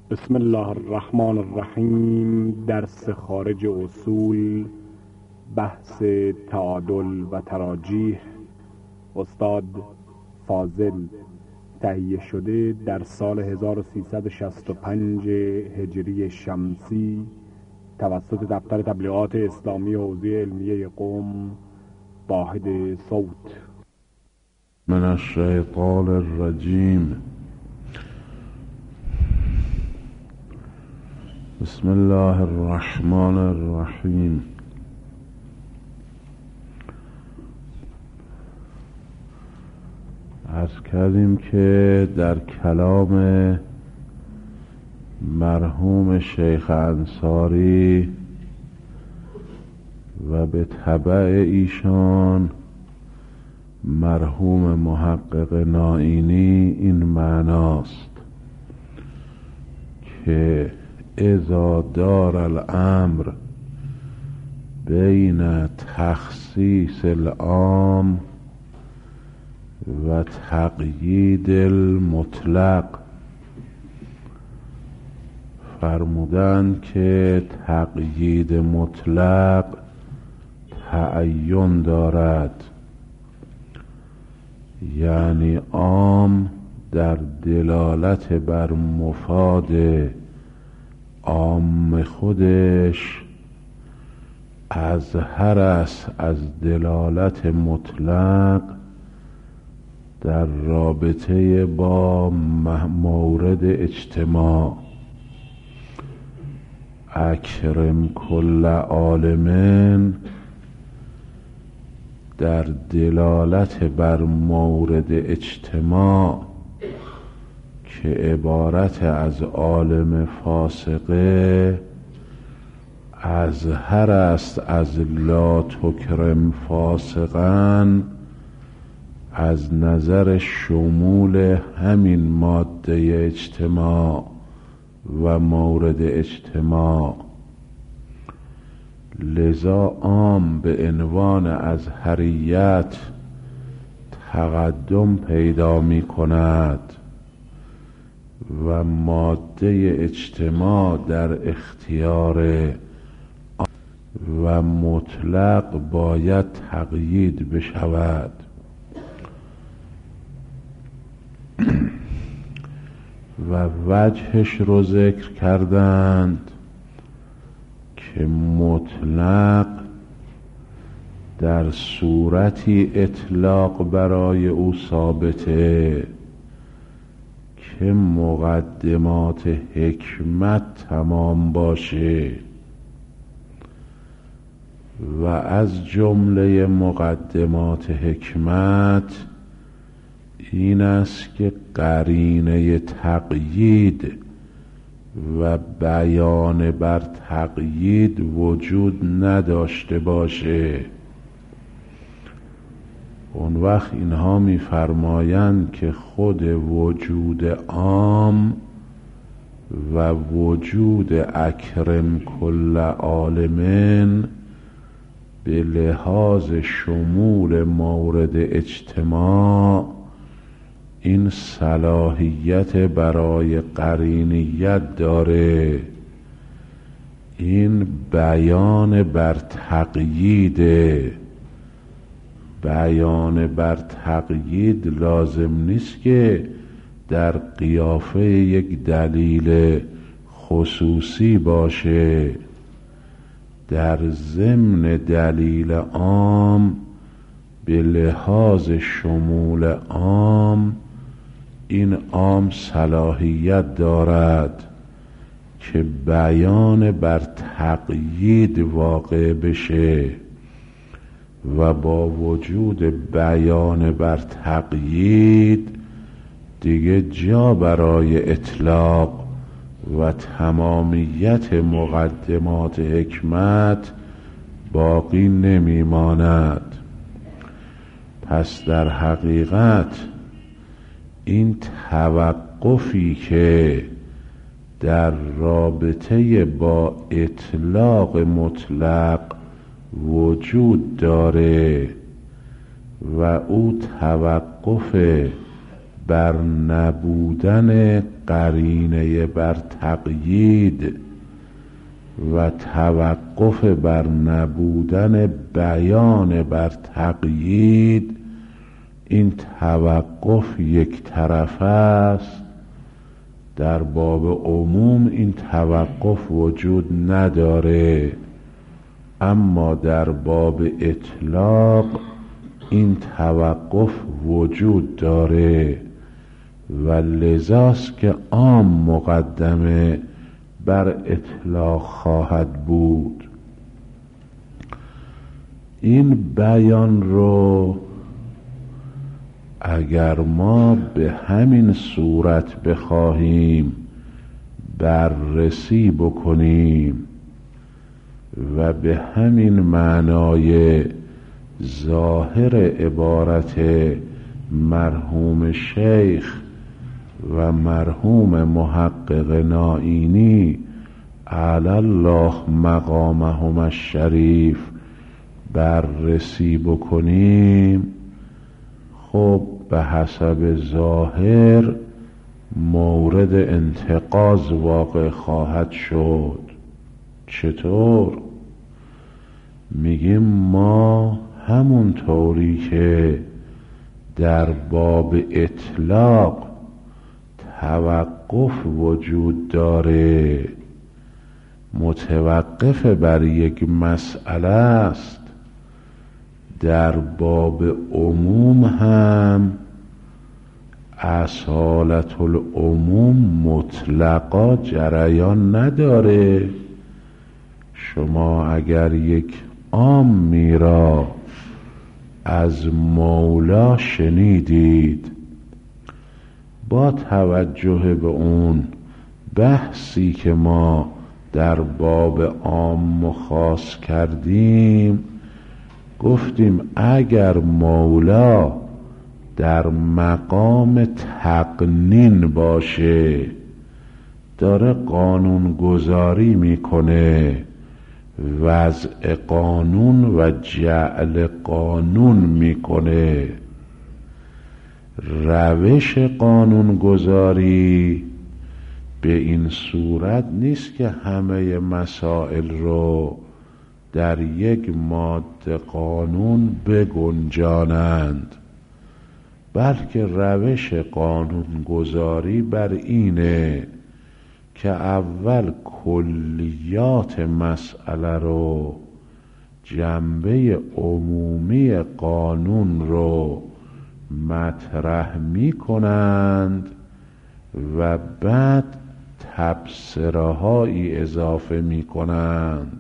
بسم الله الرحمن الرحیم. درس خارج اصول، بحث تعادل و تراجیح، استاد فاضل، تهیه شده در سال 1365 هجری شمسی توسط دفتر تبلیغات اسلامی حوزه علمیه قم، واحد صوت. من الشیطان الرجیم. بسم الله الرحمن الرحیم. عرض کردیم که در کلام مرحوم شیخ انصاری و به تبع ایشان مرحوم محقق نائینی این معناست که اذا دار الامر بین تخصیص العام و تقیید المطلق، فرمودند که تقیید مطلق تعین دارد، یعنی عام در دلالت بر مفاد عام خودش اظهر است از دلالت مطلق در رابطه با مورد اجتماع. اکرم کل عالم در دلالت بر مورد اجتماع که عبارت از عالم فاسقه اظهر است از لا تکرم فاسقا، از نظر شمول همین ماده اجتماع و مورد اجتماع. لذا عام به عنوان ازهریت تقدم پیدا می کند و ماده اجتماع در اختیار و مطلق باید تقیید بشود. و وجهش رو ذکر کردند که مطلق در صورتی اطلاق برای او ثابته که مقدمات حکمت تمام باشه، و از جمله مقدمات حکمت این است که قرینه تقیید و بیان بر تقیید وجود نداشته باشه. اون وقت اینها می‌فرمایند که خود وجود عام و وجود اکرم کل عالم به لحاظ شمول مورد اجتماع این صلاحیت برای قرینیت داره. این بیان بر تقیید، بیان بر تقیید لازم نیست که در قیافه یک دلیل خصوصی باشه. در ضمن دلیل عام به لحاظ شمول عام این عام صلاحیت دارد که بیان بر تقیید واقع بشه، و با وجود بیان بر تقیید دیگه جا برای اطلاق و تمامیت مقدمات حکمت باقی نمیماند. پس در حقیقت این توقفی که در رابطه با اطلاق مطلق وجود داره و او توقف بر نبودن قرینه بر تقیید و توقف بر نبودن بیان بر تقیید، این توقف یک طرفه است. در باب عموم این توقف وجود نداره، اما در باب اطلاق این توقف وجود داره و لذاست که عام مقدمه بر اطلاق خواهد بود. این بیان رو اگر ما به همین صورت بخواهیم بررسی بکنیم و به همین معنای ظاهر عبارت مرحوم شیخ و مرحوم محقق نائینی علی الله مقامهم الشریف بررسی بکنیم، خب به حسب ظاهر مورد انتقاض واقع خواهد شد. چطور؟ میگیم ما همون طوری که در باب اطلاق توقف وجود داره، متوقف بر یک مسئله است، در باب عموم هم اصالت العموم مطلقا جریان نداره. شما اگر یک عامی را از مولا شنیدید، با توجه به اون بحثی که ما در باب عام و خاص کردیم، گفتیم اگر مولا در مقام تقنین باشه، داره قانون گذاری میکنه، وضع قانون و جعل قانون میکنه، روش قانون گذاری به این صورت نیست که همه مسائل رو در یک ماده قانون بگنجانند، بلکه روش قانون گذاری بر اینه که اول کلیات مسئله رو، جنبه عمومی قانون رو مطرح می کنند و بعد تبصره هایی اضافه می کنند،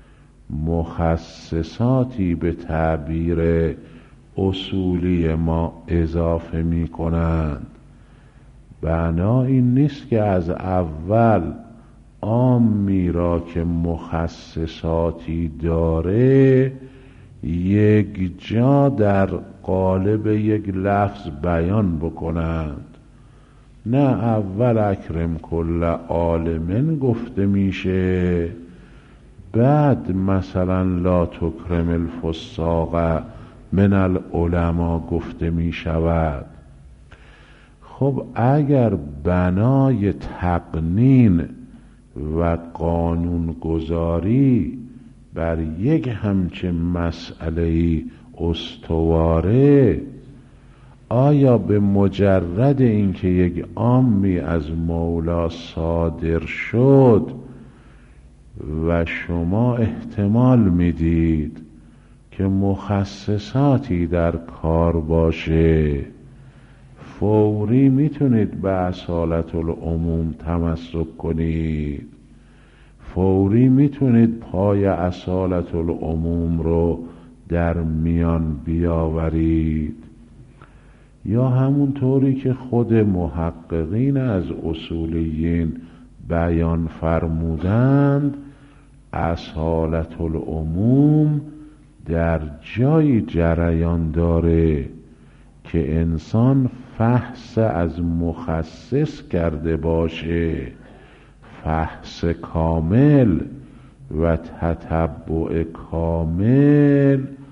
مخصصاتی به تعبیر اصولی ما اضافه می کنند. بنا این نیست که از اول عامی را که مخصصاتی داره یک جا در قالب یک لفظ بیان بکنند. نه، اول اکرم کل عالم گفته میشه، بعد مثلا لا تکرم الفساق من العلماء گفته می شود. خب اگر بنای تقنین و قانون گذاری بر یک همچین مسئله‌ای استواره، آیا به مجرد اینکه یک عامی از مولا صادر شد و شما احتمال میدید که مخصصاتی در کار باشه، فوری میتونید به اصالت العموم تمسک کنید، فوری میتونید پای اصالت العموم رو در میان بیاورید؟ یا همون طوری که خود محققین از اصولیین بیان فرمودند، اصالت العموم در جای جریان داره که انسان فحص از مخصص کرده باشه، فحص کامل و تتبع کامل،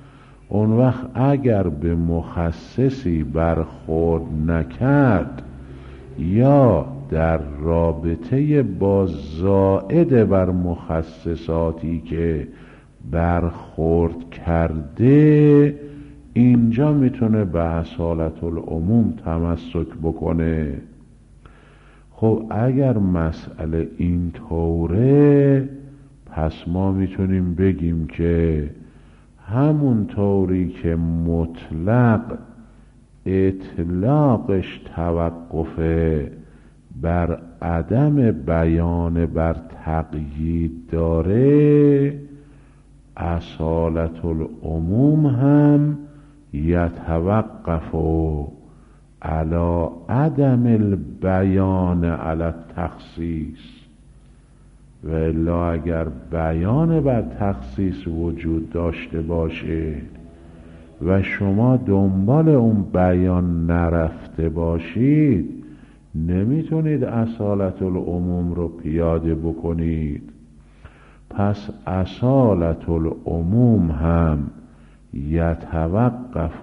اون وقت اگر به مخصصی برخورد نکرد یا در رابطه با زائد بر مخصصاتی که برخورد کرده، اینجا میتونه به اصالت العموم تمسک بکنه. خب اگر مسئله این طوره، پس ما میتونیم بگیم که همون طوری که مطلق اطلاقش توقفه بر عدم بیان بر تقیید داره، اصالت العموم هم یتوقف علی عدم البیان علی التخصیص. و الا اگر بیان بر تخصیص وجود داشته باشه و شما دنبال اون بیان نرفته باشید، نمیتونید اصالت العموم رو پیاده بکنید. پس اصالت العموم هم یتوقف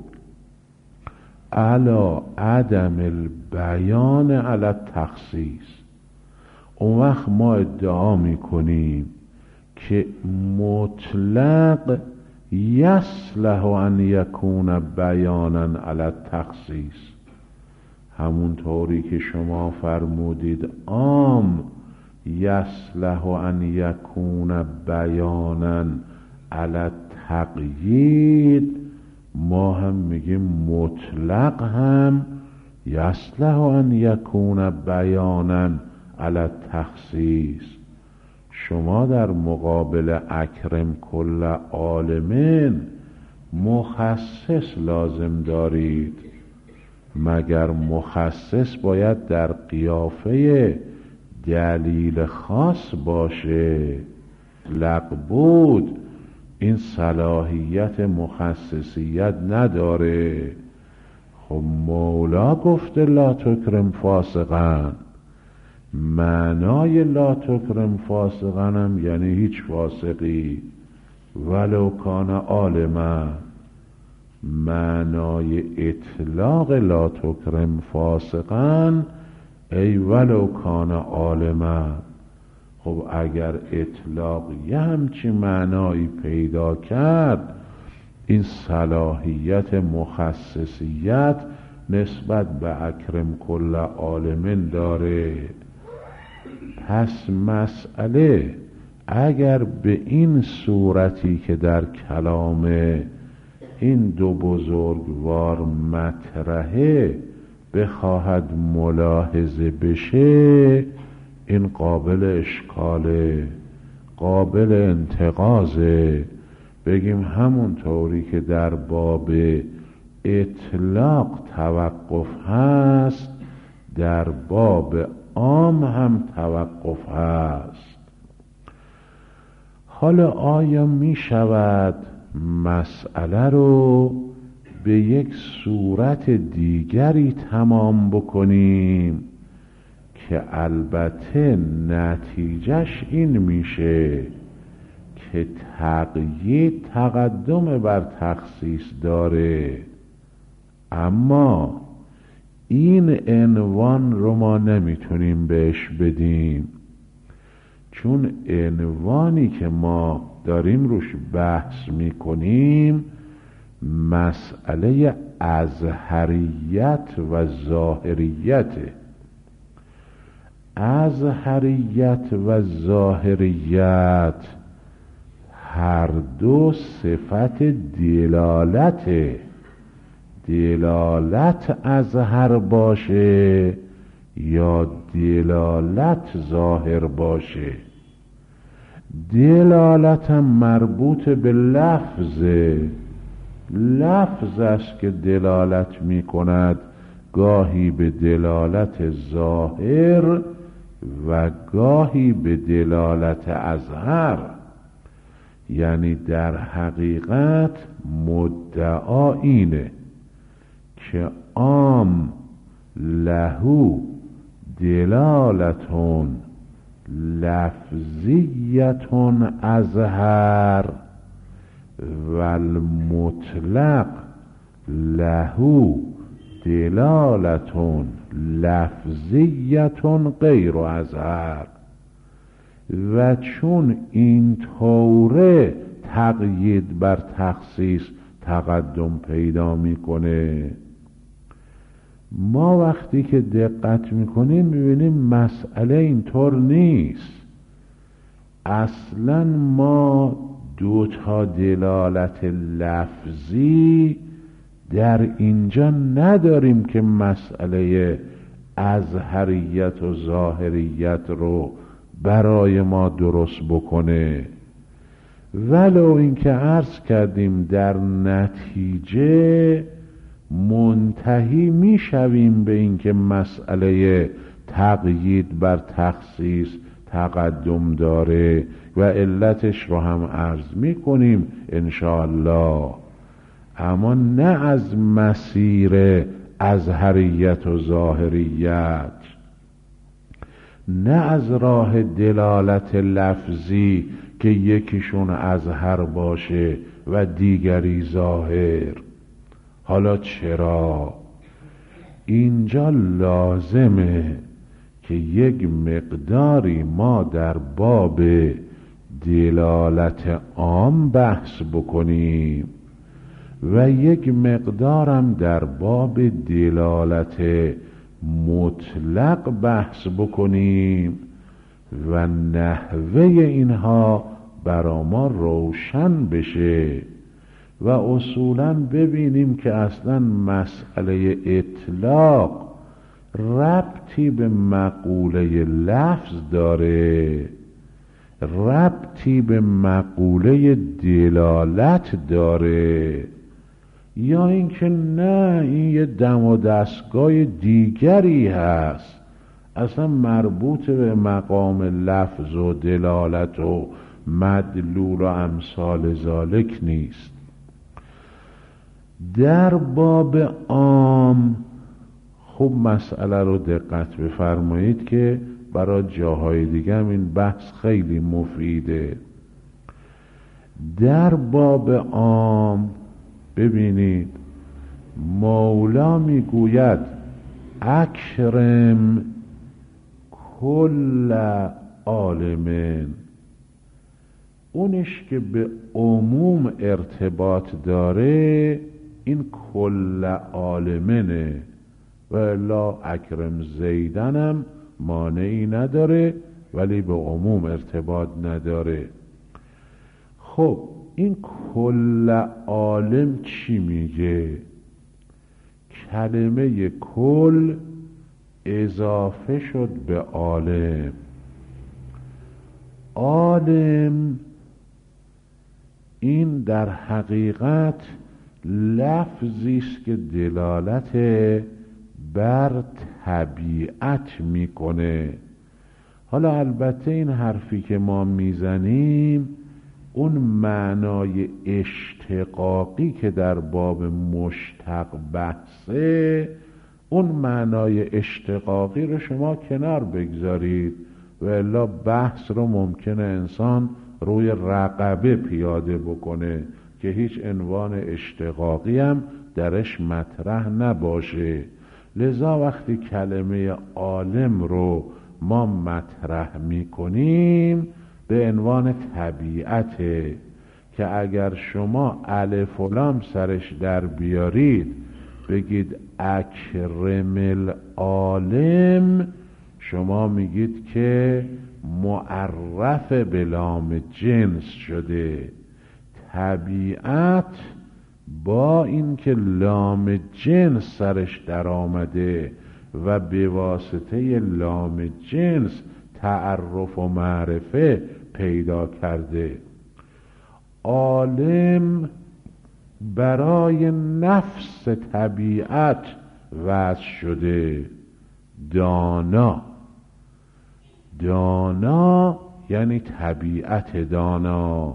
علی عدم البیان علی التخصیص. اون وقت ما ادعا میکنیم که مطلق یصلح ان یکون بیانا علی التخصیص، همون طوری که شما فرمودید عام یصلح ان یکون بیانا علی التقیید، ما هم میگیم مطلق هم یصلح ان یکون بیانا علی التخصیص. شما در مقابل اکرم کل عالمین مخصص لازم دارید، مگر مخصص باید در قیافه دلیل خاص باشه. لقبود این صلاحیت مخصصیت نداره. خب مولا گفته لا تکرم فاسقا، معنای لا تکرم فاسقا هم یعنی هیچ فاسقی ولو کان عالما. معنای اطلاق لا تکرم فاسقا ای ولو کان عالما. خب اگر اطلاق یه همچی معنایی پیدا کرد، این صلاحیت مخصصیت نسبت به اکرم کل عالمین داره. پس مسئله اگر به این صورتی که در کلام این دو بزرگوار مطرحه بخواهد ملاحظه بشه، این قابل اشکاله، قابل انتقاضه. بگیم همون طوری که در باب اطلاق توقف هست، در باب عام هم توقف هست. حالا آیا می شود مسئله رو به یک صورت دیگری تمام بکنیم که البته نتیجهش این میشه که تقیید تقدم بر تخصیص داره، اما این عنوان رو ما نمیتونیم بهش بدیم، چون عنوانی که ما داریم روش بحث میکنیم مسئله ازهریت و ظاهریته. ازهریت و ظاهریت هر دو صفت دلالته. دلالت ازهر باشه یا دلالت ظاهر باشه. دلالت هم مربوط به لفظه، لفظ است که دلالت می کند، گاهی به دلالت ظاهر و گاهی به دلالت ازهر. یعنی در حقیقت مدعا اینه که عام لهو دلالتون لفظیتون ازهر و المطلق لهو دلالتون لفظیتون غیر اظهر. و چون این طوره تقیید بر تخصیص تقدم پیدا میکنه، ما وقتی که دقت میکنیم میبینیم مسئله اینطور نیست. اصلا ما دوتا دلالت لفظی در اینجا نداریم که مسئله ازهریت و ظاهریت رو برای ما درست بکنه. ولو اینکه عرض کردیم در نتیجه منتهی میشویم به اینکه مسئله تقیید بر تخصیص تقدم داره و علتش رو هم عرض میکنیم انشاءالله، اما نه از مسیر ازهریت و ظاهریت، نه از راه دلالت لفظی که یکیشون ازهر باشه و دیگری ظاهر. حالا چرا؟ اینجا لازمه که یک مقداری ما در باب دلالت عام بحث بکنیم و یک مقدارم در باب دلالت مطلق بحث بکنیم و نحوه اینها برا ما روشن بشه و اصولاً ببینیم که اصلا مسئله اطلاق ربطی به مقوله لفظ داره، ربطی به مقوله دلالت داره، یا اینکه نه این یه دم و دستگاه دیگری هست، اصلا مربوط به مقام لفظ و دلالت و مدلول و امثال ذالک نیست. در باب عام خوب مسئله رو دقت بفرمایید که برای جاهای دیگه هم این بحث خیلی مفیده. در باب عام ببینید مولا میگوید اکرم کل عالمین، اونش که به عموم ارتباط داره این کل عالمینه، و الا اکرم زیدنم مانعی نداره ولی به عموم ارتباط نداره. خب این کل عالم چی میگه؟ کلمه کل اضافه شد به عالم. عالم این در حقیقت لفظی است که دلالت بر طبیعت میکنه. حالا البته این حرفی که ما میزنیم اون معنای اشتقاقی که در باب مشتق بحثه، اون معنای اشتقاقی رو شما کنار بگذارید و الا بحث رو ممکنه انسان روی رقبه پیاده بکنه که هیچ عنوان اشتقاقی هم درش مطرح نباشه. لذا وقتی کلمه عالم رو ما مطرح میکنیم به عنوان طبیعته که اگر شما الف و لام سرش در بیارید بگید اکرم العالم، شما میگید که معرف به لام جنس شده. طبیعت با اینکه لام جنس سرش در آمده و به واسطه لام جنس تعرف و معرفه پیدا کرده، عالم برای نفس طبیعت وضع شده. دانا، دانا یعنی طبیعت دانا،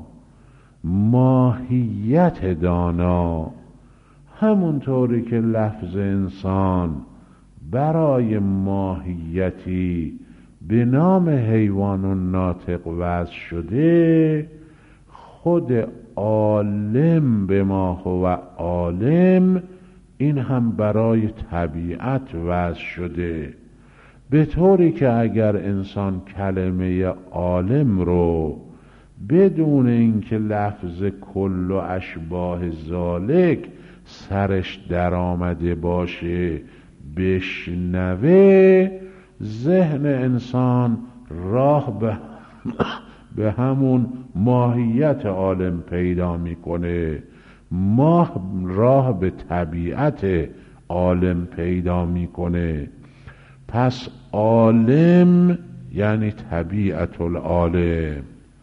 ماهیت دانا، همونطوری که لفظ انسان برای به نام حیوان و ناطق وضع شده، خود عالم به ما هو عالم این هم برای طبیعت وضع شده، به طوری که اگر انسان کلمه عالم رو بدون اینکه لفظ کل و اشباه ذالک سرش در آمده باشه بشنوه، ذهن انسان راه به همون ماهیت عالم پیدا میکنه، راه به طبیعت عالم پیدا میکنه. پس عالم یعنی طبیعت العالم،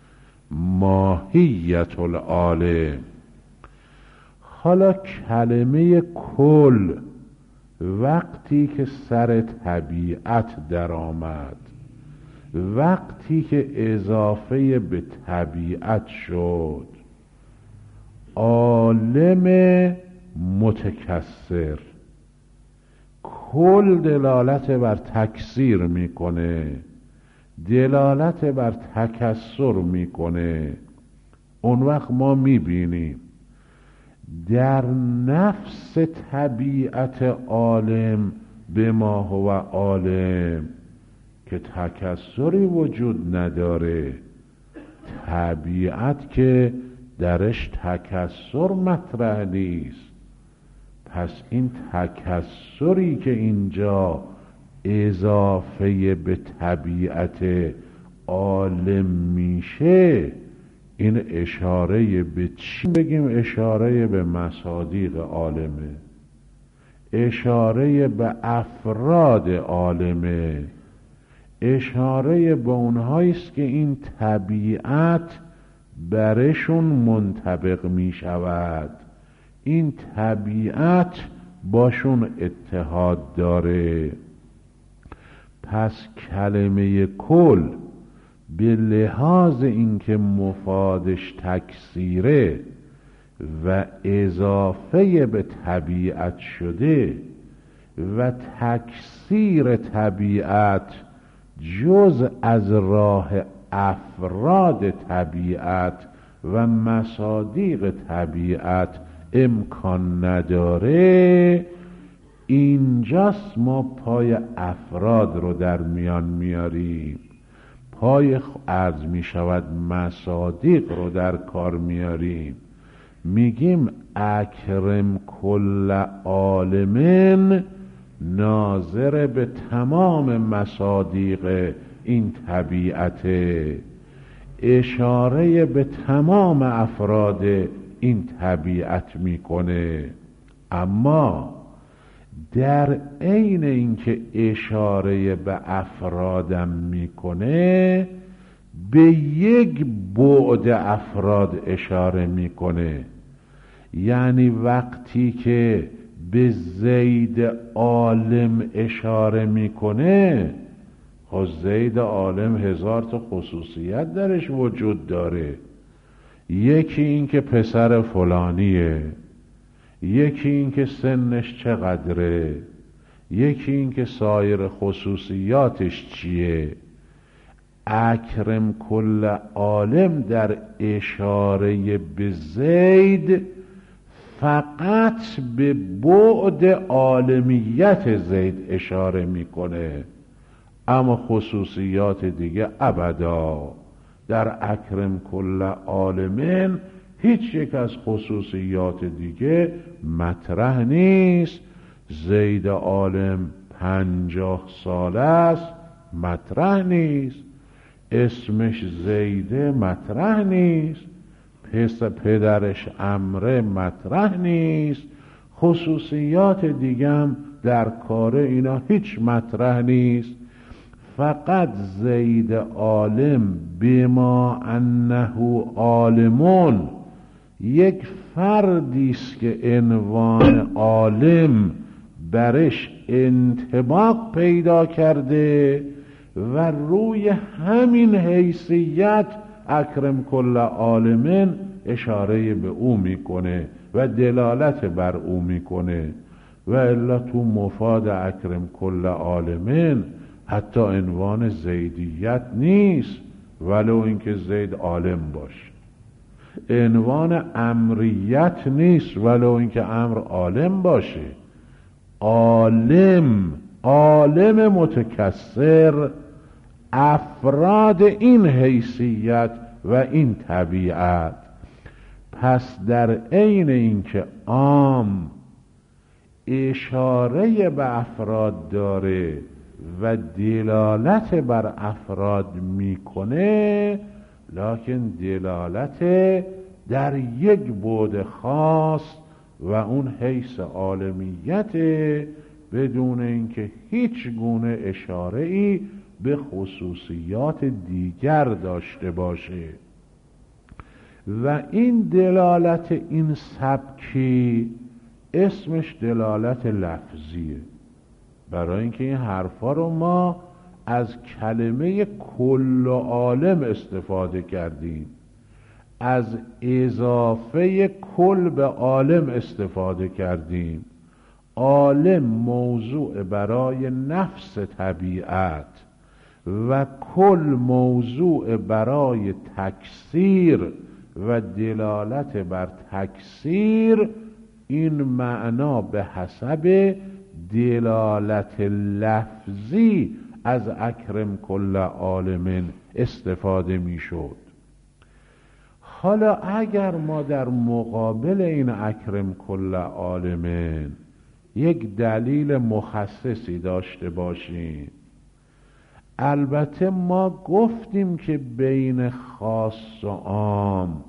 ماهیت العالم. حالا کلمه کل وقتی که سر طبیعت در آمد، وقتی که اضافه به طبیعت شد، عالم متکثر، کل دلالت بر تکثیر میکنه، دلالت بر تکثر میکنه. اون وقت ما میبینیم در نفس طبیعت عالم به ما هو عالم که تکثری وجود نداره، طبیعت که درش تکثر مطرح نیست. پس این تکثری که اینجا اضافه به طبیعت عالم میشه، این اشاره به چی بگیم؟ اشاره به مصادیق عالمه، اشاره به افراد عالمه، اشاره به اونهاییست که این طبیعت برشون منطبق می شود، این طبیعت باشون اتحاد داره. پس کلمه کل به لحاظ اینکه مفادش تکثیره و اضافه به طبیعت شده و تکثیر طبیعت جز از راه افراد طبیعت و مصادیق طبیعت امکان نداره، اینجاست ما پای افراد رو در میان میاریم، پای عرض می شود مصادیق رو در کار میاریم. میگیم اکرم کل عالمین، ناظر به تمام مصادیق این طبیعت، اشاره به تمام افراد این طبیعت میکنه. اما در عین اینکه اشاره به افرادم میکنه، به یک بعد افراد اشاره میکنه. یعنی وقتی که به زید عالم اشاره میکنه، خب زید عالم 1000 تا خصوصیت درش وجود داره. یکی این که پسر فلانیه، یکی این که سنش چقدره، یکی این که سایر خصوصیاتش چیه. اکرم کل عالم در اشاره به زید فقط به بعد عالمیت زید اشاره میکنه، اما خصوصیات دیگه ابدا در اکرم کل عالمین هیچ یک از خصوصیات دیگه مطرح نیست. زید عالم 50 ساله است، مطرح نیست. اسمش زیده، مطرح نیست. پدرش عمره، مطرح نیست. خصوصیات دیگم در کار اینا هیچ مطرح نیست. فقط زید عالم بما انه عالمون، یک فردیست که عنوان عالم برش انطباق پیدا کرده و روی همین حیثیت اکرم کل عالمین اشاره به او میکنه و دلالت بر او میکنه. و الا تو مفاد اکرم کل عالمین حتی عنوان زیدیت نیست، ولو اینکه زید عالم باشه. عنوان امریت نیست، ولو اینکه امر عالم باشه. عالم متکثر، افراد این حیثیت و این طبیعت. پس در عین اینکه عام اشاره به افراد داره و دلالت بر افراد میکنه، لکن دلالت در یک بعد خاص و اون حیث عالمیت، بدون اینکه هیچ گونه اشاره‌ای به خصوصیات دیگر داشته باشه. و این دلالت این سبکی اسمش دلالت لفظیه، برای اینکه این حرفا رو ما از کلمه کل عالم استفاده کردیم، از اضافه کل به عالم استفاده کردیم. عالم موضوع برای نفس طبیعت و کل موضوع برای تکثیر و دلالت بر تکثیر. این معنا به حسب دلالت لفظی از اکرم کل عالم استفاده می شد. حالا اگر ما در مقابل این اکرم کل عالم یک دلیل مخصصی داشته باشیم، البته ما گفتیم که بین خاص و عام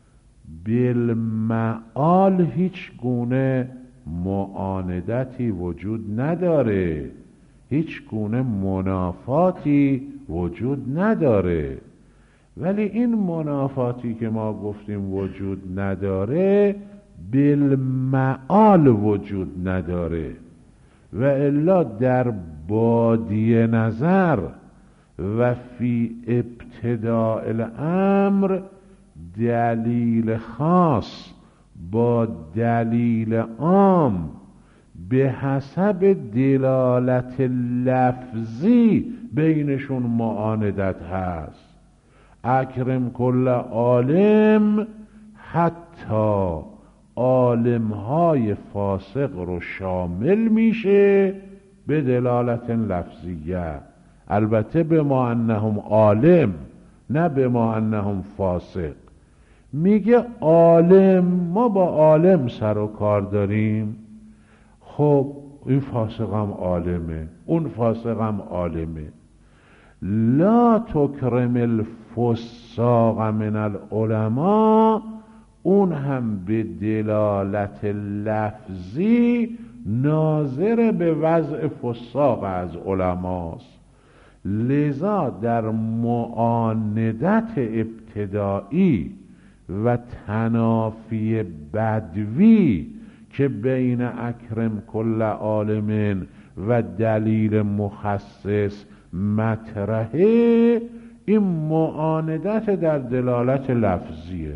بالمعال هیچ گونه معاندتی وجود نداره، هیچ گونه منافاتی وجود نداره. ولی این منافاتی که ما گفتیم وجود نداره بالمعال وجود نداره، و الا در بادی نظر و فی ابتداء الامر دلیل خاص با دلیل عام به حسب دلالت لفظی بینشون معاندت هست. اکرم کل عالم حتی عالمهای فاسق رو شامل میشه به دلالت لفظیه، البته به ما انهم عالم، نه به ما انهم فاسق. میگه عالم، ما با عالم سر و کار داریم، خب این فاسق هم عالمه، اون فاسق هم عالمه. لا تکرم الفساق من العلماء، اون هم به دلالت لفظی ناظر به وضع فساق از علماست. لذا در معاندت ابتدایی و تنافی بدوی که بین اکرم کل عالم و دلیل مخصص مطرحه، این معاندت در دلالت لفظیه.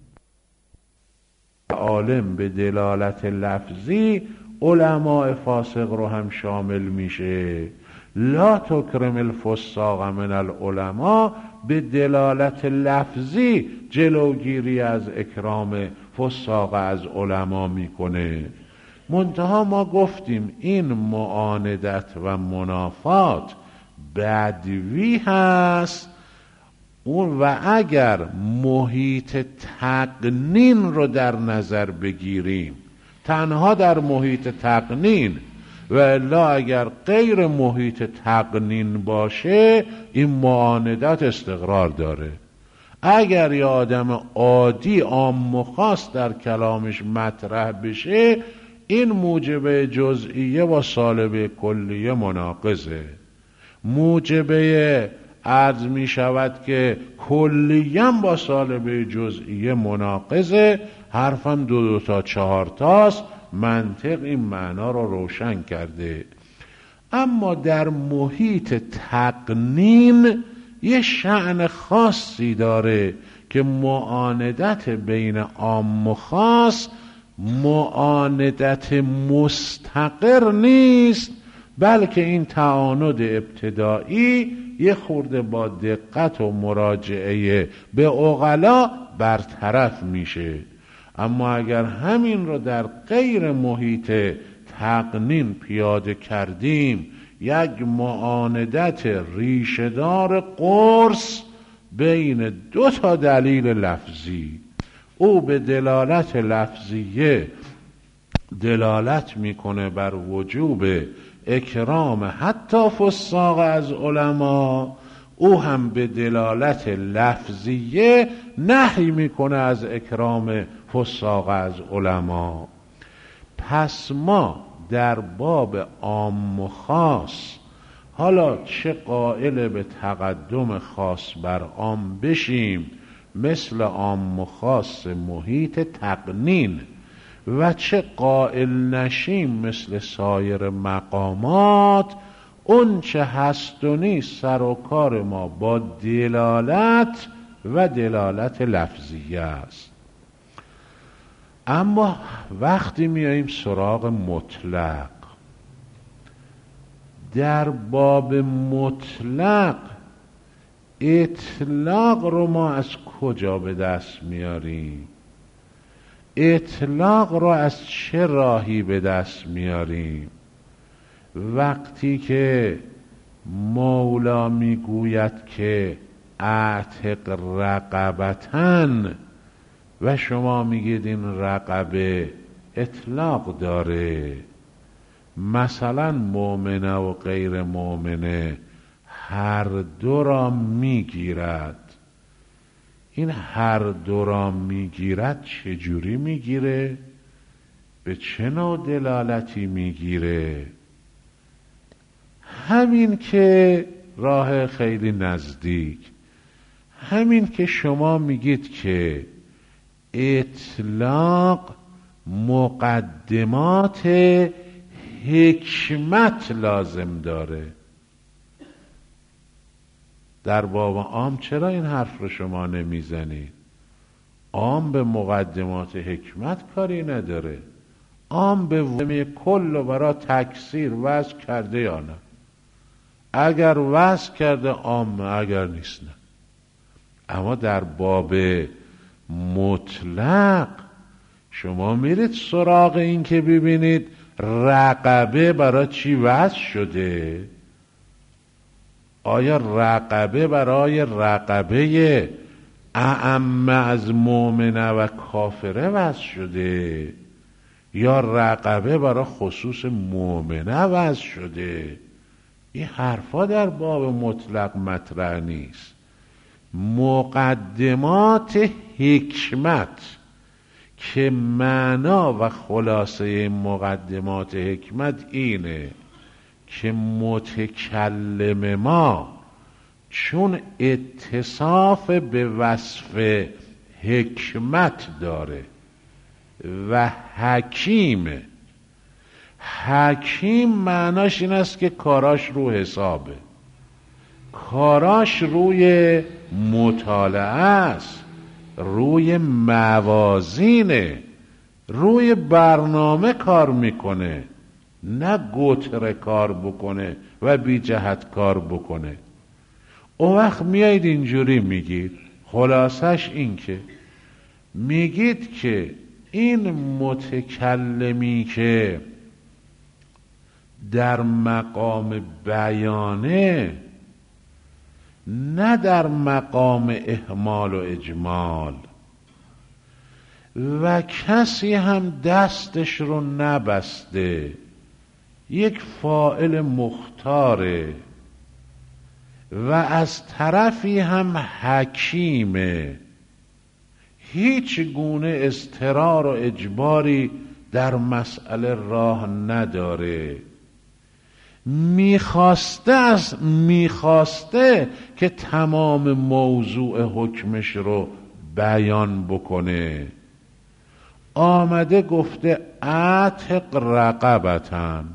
عالم به دلالت لفظی علماء فاسق رو هم شامل میشه. لا تکرم الفساق من العلماء به دلالت لفظی جلوگیری از اکرام فساق از علما میکنه. منتها ما گفتیم این معاندت و منافات بدوی هست، و اگر محیط تقنین رو در نظر بگیریم، تنها در محیط تقنین، و الا اگر غیر محیط تقنین باشه این معاندت استقرار داره. اگر یه آدم عادی عام و خاص در کلامش مطرح بشه، این موجبه جزئیه و سالبه کلیه مناقضه. موجبه عرض می شود که کلیم با سالبه جزئیه مناقضه، حرفم 2 تا 4 تاست، منطق این معنا رو روشن کرده. اما در محیط تقنین یه شأن خاصی داره که معاندت بین عام و خاص معاندت مستقر نیست، بلکه این تعاند ابتدایی یه خورده با دقت و مراجعه به عقلا برطرف میشه. اما اگر همین رو در غیر محیط تقنین پیاده کردیم، یک معاندت ریشه‌دار قرص بین دو تا دلیل لفظی، او به دلالت لفظیه دلالت میکنه بر وجوب اکرام حتی فساق از علما، او هم به دلالت لفظیه نهی میکنه از اکرام فساق از علما. پس ما در باب عام و خاص، حالا چه قائل به تقدم خاص بر عام بشیم مثل عام و خاص محیط تقنین، و چه قائل نشیم مثل سایر مقامات، اون چه هست و نیست سر و کار ما با دلالت و دلالت لفظیه است. اما وقتی میاییم سراغ مطلق، در باب مطلق اطلاق رو ما از کجا به دست میاریم؟ اطلاق رو از چه راهی به دست میاریم؟ وقتی که مولا میگوید که اعتق رقبتن و شما میگید این رقبه اطلاق داره، مثلا مؤمنه و غیر مؤمنه هر دو را میگیرد، این هر دو را میگیرد چجوری میگیره؟ به چه نوع دلالتی میگیره؟ همین که راه خیلی نزدیک، همین که شما میگید که اطلاق مقدمات حکمت لازم داره. در باب عام چرا این حرف رو شما نمیزنید؟ عام به مقدمات حکمت کاری نداره، عام به ومه کل و برا تکثیر وضع کرده یا نه؟ اگر وضع کرده عام، اگر نیست نه. اما در باب مطلق شما میرید سراغ این که ببینید رقبه برای چی وضع شده. آیا رقبه برای رقبه اعم از مؤمنه و کافره وضع شده، یا رقبه برای خصوص مؤمنه وضع شده؟ این حرفا در باب مطلق مطرح نیست. مقدمات حکمت که معنا و خلاصه مقدمات حکمت اینه که متکلم ما چون اتصاف به وصف حکمت داره و حکیمه، حکیم معناش این است که کاراش رو حسابه، کاراش روی مطالعه است، روی موازینه، روی برنامه کار میکنه، نه گتره کار بکنه و بی جهت کار بکنه. اون وقت میایید اینجوری میگید، خلاصش این که میگید که این متکلمی که در مقام بیانه، نه در مقام اهمال و اجمال، و کسی هم دستش رو نبسته، یک فاعل مختاره و از طرفی هم حکیمه، هیچ گونه اضطرار و اجباری در مسئله راه نداره، میخواسته که تمام موضوع حکمش رو بیان بکنه، آمده گفته اعتق رقبتن.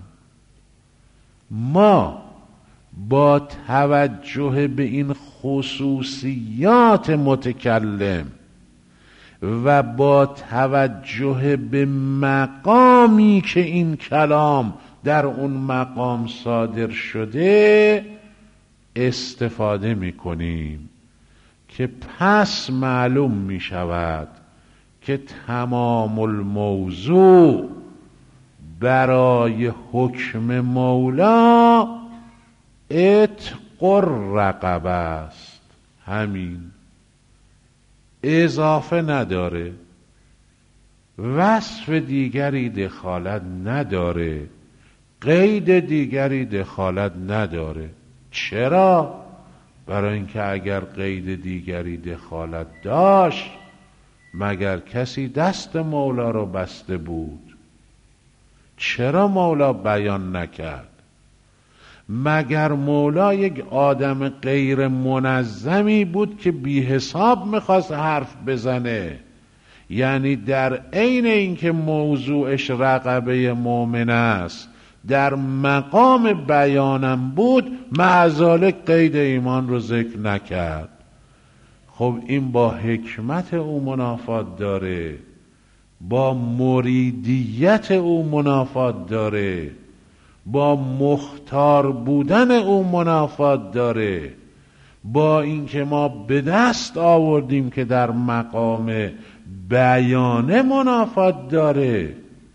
ما با توجه به این خصوصیات متکلم و با توجه به مقامی که این کلام در اون مقام صادر شده، استفاده میکنیم که پس معلوم میشود که تمام الموضوع برای حکم مولا عتق الرقبه است. همین، اضافه نداره، وصف دیگری دخالت نداره، قید دیگری دخالت نداره. چرا؟ برای اینکه اگر قید دیگری دخالت داشت مگر کسی دست مولا رو بسته بود؟ چرا مولا بیان نکرد؟ مگر مولا یک آدم غیر منظمی بود که بی حساب میخواست حرف بزنه؟ یعنی در عین اینکه موضوعش رقبه مؤمن است در مقام بیانم بود، معذالک قید ایمان رو ذکر نکرد. خب این با حکمت او منافات داره، با مریدیت او منافات داره، با مختار بودن او منافات داره، با اینکه ما به دست آوردیم که در مقام بیانه منافات داره.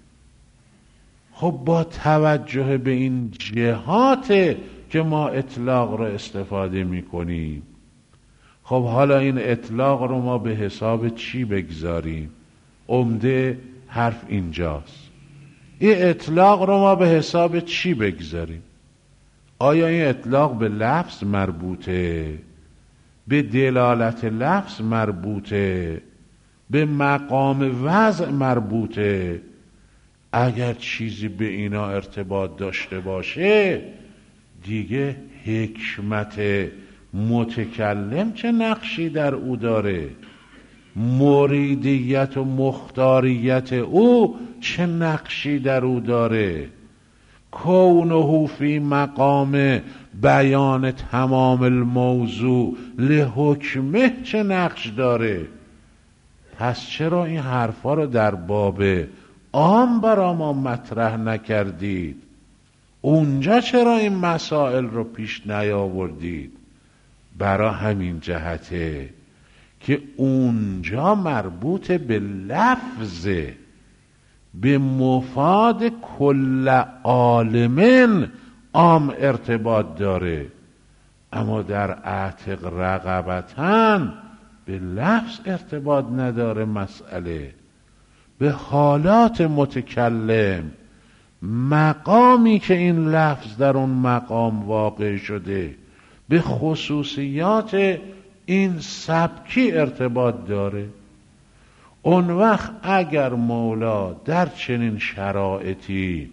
خب با توجه به این جهات که ما اطلاق رو استفاده میکنیم. خب حالا این اطلاق رو ما به حساب چی بگذاریم؟ عمده حرف اینجاست. این اطلاق رو ما به حساب چی بگذاریم؟ آیا این اطلاق به لفظ مربوطه؟ به دلالت لفظ مربوطه؟ به مقام وضع مربوطه؟ اگر چیزی به اینا ارتباط داشته باشه دیگه حکمت متکلم چه نقشی در او داره؟ مریدیت و مختاریت او چه نقشی در او داره؟ کونه فی مقام بیان تمام الموضوع لحکمه چه نقش داره؟ پس چرا این حرفا رو در باب عام برا ما مطرح نکردید؟ اونجا چرا این مسائل رو پیش نیاوردید؟ برا همین جهته که اونجا مربوط به لفظه، به مفاد کل عالمین عام ارتباط داره، اما در اعتق رقبتن به لفظ ارتباط نداره. مسئله به حالات متکلم، مقامی که این لفظ در اون مقام واقع شده، به خصوصیات این سبکی ارتباط داره. اون وقت اگر مولا در چنین شرایطی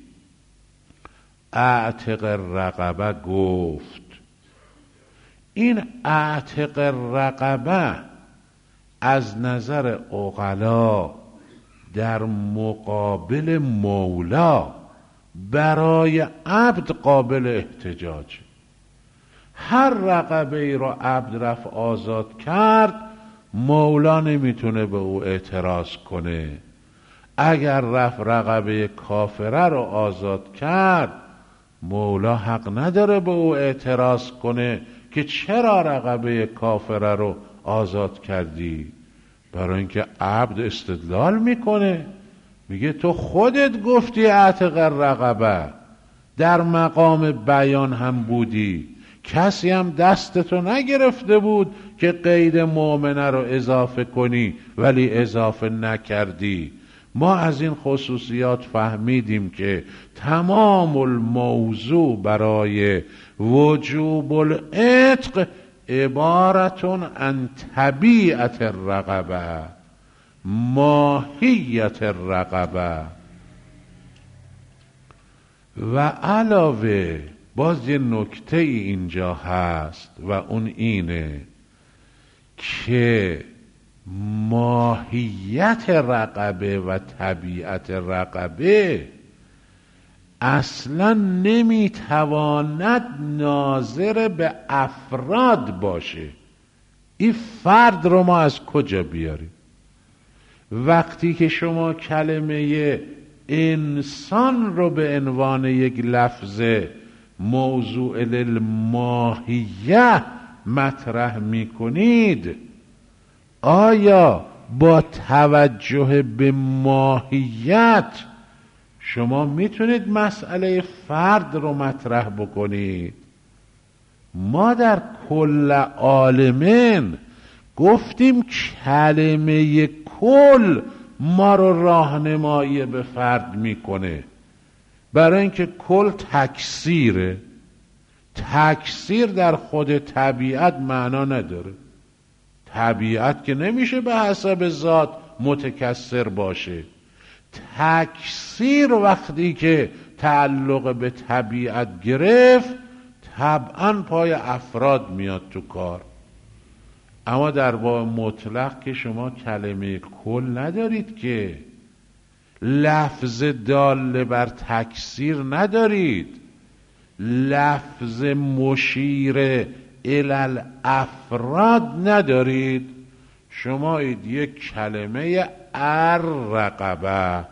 اعتق رقبه گفت، این اعتق رقبه از نظر عقلا در مقابل مولا برای عبد قابل احتجاج. هر رقبه ای را عبد رفت آزاد کرد، مولا نمیتونه به او اعتراض کنه. اگر رفت رقبه کافره را آزاد کرد، مولا حق نداره به او اعتراض کنه که چرا رقبه کافره رو آزاد کردی. برای اینکه عبد استدلال میکنه، میگه تو خودت گفتی اعتق رقبه، در مقام بیان هم بودی، کسی هم دستتو نگرفته بود که قید مؤمنه رو اضافه کنی ولی اضافه نکردی. ما از این خصوصیات فهمیدیم که تمام الموضوع برای وجوب العتق عبارتون عن طبیعت الرقبه، ماهیت الرقبه. و علاوه باز یه نکته ای اینجا هست و اون اینه که ماهیت رقبه و طبیعت رقبه اصلا نمیتواند ناظر به افراد باشه. این فرد رو ما از کجا بیاریم؟ وقتی که شما کلمه انسان رو به عنوان یک لفظ موضوع للماهیه مطرح میکنید، آیا با توجه به ماهیت شما میتونید مسئله فرد رو مطرح بکنید؟ ما در کل عالمین گفتیم کلمه کل ما رو راهنمایی به فرد میکنه، برای اینکه کل تکثیره. تکثیر در خود طبیعت معنا نداره. طبیعت که نمیشه به حسب ذات متکثر باشه. تکثیر وقتی که تعلق به طبیعت گرفت طبعا پای افراد میاد تو کار. اما در باب مطلق که شما کلمه کل ندارید، که لفظ دال بر تکثیر ندارید، لفظ مشیر الی الافراد ندارید. شما اید یک کلمه الرقبه.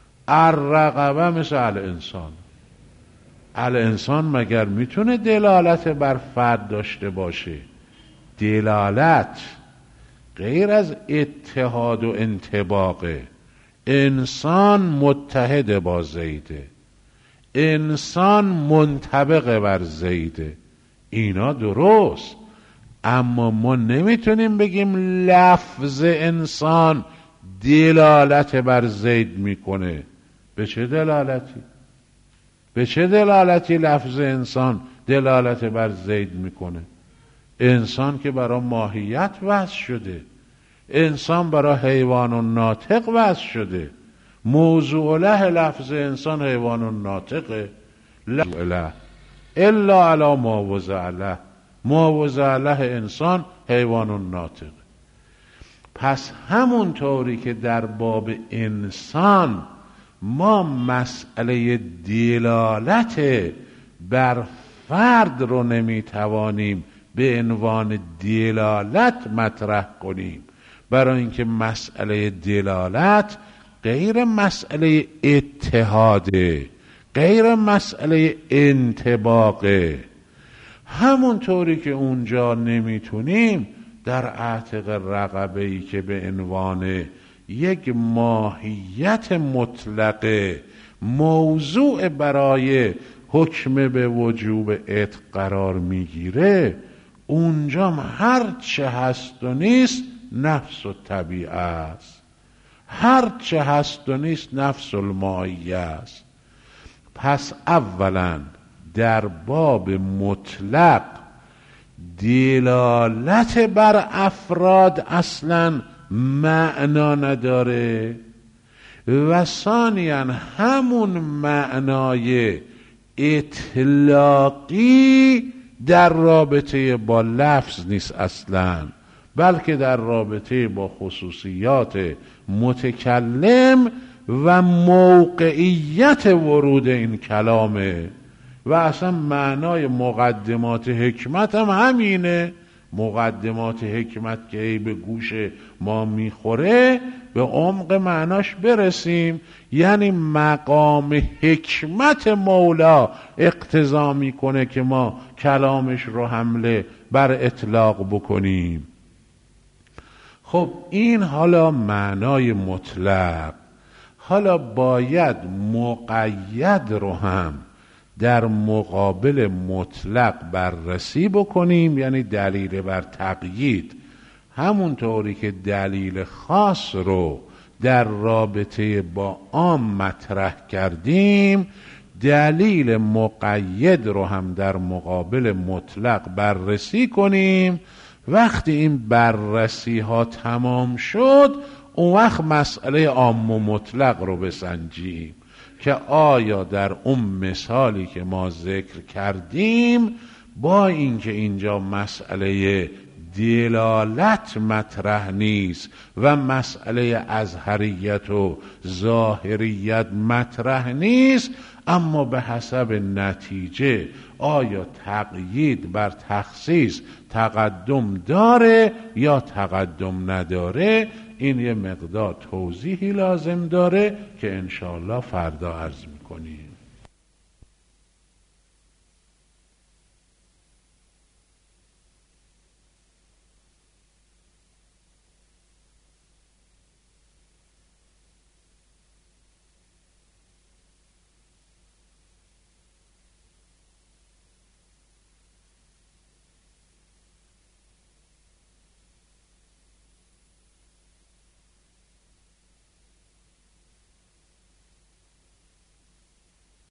الرقبه مثل الانسان. الانسان مگر میتونه دلالت بر فرد داشته باشه؟ دلالت غیر از اتحاد و انطباقه. انسان متحد با زیده، انسان منطبق بر زیده، اینا درست. اما ما نمیتونیم بگیم لفظ انسان دلالت بر زید میکنه. به چه دلالتی؟ به چه دلالتی لفظ انسان دلالت بر زید میکنه؟ انسان که برای ماهیت وضع شده، انسان برای حیوان و ناطق وضع شده. موضوع له لفظ انسان حیوان و ناطقه، له الا علی ما وضع له، ما وضع له انسان حیوان و ناطقه. پس همون طوری که در باب انسان ما مسئله دلالت بر فرد رو نمیتوانیم به عنوان دلالت مطرح کنیم، برای اینکه مسئله دلالت غیر مسئله اتحاده، غیر مسئله انطباقه. همون طوری که اونجا نمیتونیم در عاتق رقبه‌ای که به عنوان یک ماهیت مطلقه موضوع برای حکم به وجوب عتق قرار میگیره، اونجا هر چه هست و نیست نفس و طبیعه است، هر چه هست و نیست نفس الماهیه است. پس اولا در باب مطلق دلالت بر افراد اصلا معنا نداره، و ثانیاً همون معنای اطلاقی در رابطه با لفظ نیست اصلا، بلکه در رابطه با خصوصیات متکلم و موقعیت ورود این کلامه. و اصلا معنای مقدمات حکمت هم همینه. مقدمات حکمت که ای به گوش ما میخوره به عمق معناش برسیم، یعنی مقام حکمت مولا اقتضا میکنه که ما کلامش رو حمله بر اطلاق بکنیم. خب این حالا معنای مطلق. حالا باید مقید رو هم در مقابل مطلق بررسی بکنیم، یعنی دلیل بر تقیید. همونطوری که دلیل خاص رو در رابطه با عام مطرح کردیم، دلیل مقید رو هم در مقابل مطلق بررسی کنیم. وقتی این بررسی ها تمام شد، اون وقت مسئله عام و مطلق رو بسنجیم که آیا در اون مثالی که ما ذکر کردیم، با اینکه اینجا مسئله دلالت مطرح نیست و مسئله ازهریت و ظاهریت مطرح نیست، اما به حسب نتیجه آیا تقیید بر تخصیص تقدم داره یا تقدم نداره، این یه مقدار توضیحی لازم داره که انشاءالله فردا عرض میکنیم.